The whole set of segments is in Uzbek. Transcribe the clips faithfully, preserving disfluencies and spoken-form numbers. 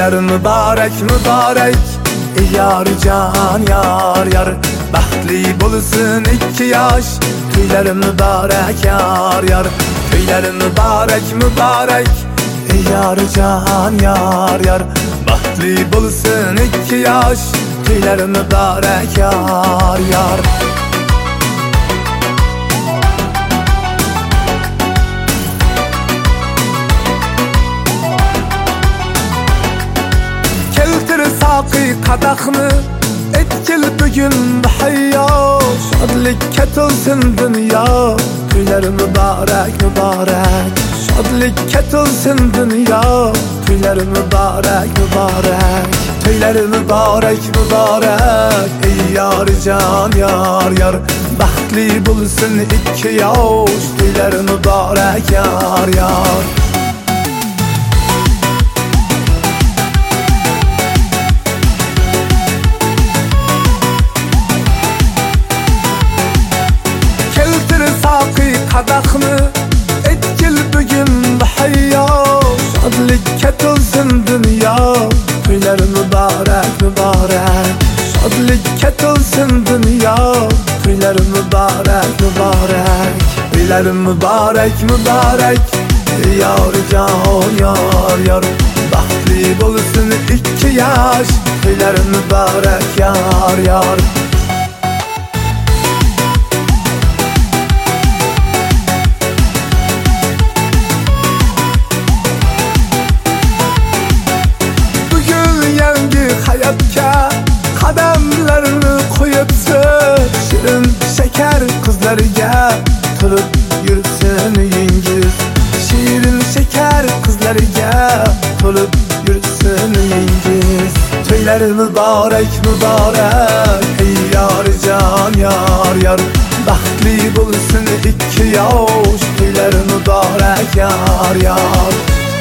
Töyler mübarek mübarek, yar can yar yar. Baxtli bulsun iki yaş, töyler mübarek yar yar. Töyler mübarek mübarek, yar can yar yar. Baxtli bulsun iki yaş, töyler mübarek yar yar. Saqi qadaqni etkil bugün bahayyo. Şadlik ketilsin dünya, töyler mübarek mübarek. Şadlik ketilsin dünya, töyler mübarek mübarek. Töyler mübarek mübarek, ey yar can yar yar. Baxtli bulsun iki yaş, töyler mübarek yar yar. Qadaqni etkil bugün bahayyo. Şadlik ketilsin dünya, töyler mübarek mübarek. Şadlik ketilsin dünya, töyler mübarek mübarek. Töyler mübarek mübarek, yar can yar yar. Baxtli bulsun iki yaş, töyler mübarek yar yar. Hayatga qadamlarini qo'yibsiz, shirin shakar qizlarga to'lib yursin uyingiz. Shirin shakar qizlarga to'lib yursin uyingiz. Töyler mübarek mübarek, ey yar can yar yar. Baxtli bulsun iki yaş, töyler mübarek yar yar.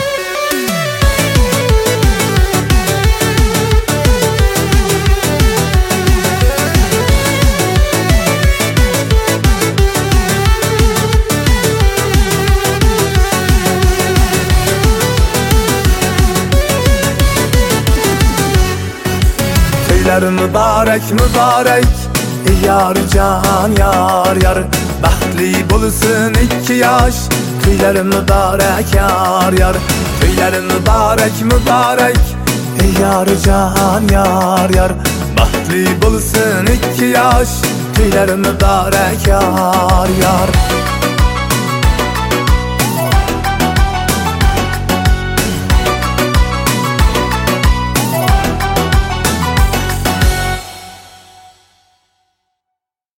Töyler mübarek mübarek, yar can yar yar. Baxtli bulsun iki yaş, töyler mübarek yar yar. Töyler mübarek mübarek, yar can yar yar. Baxtli bulsun iki yaş, töyler mübarek yar yar.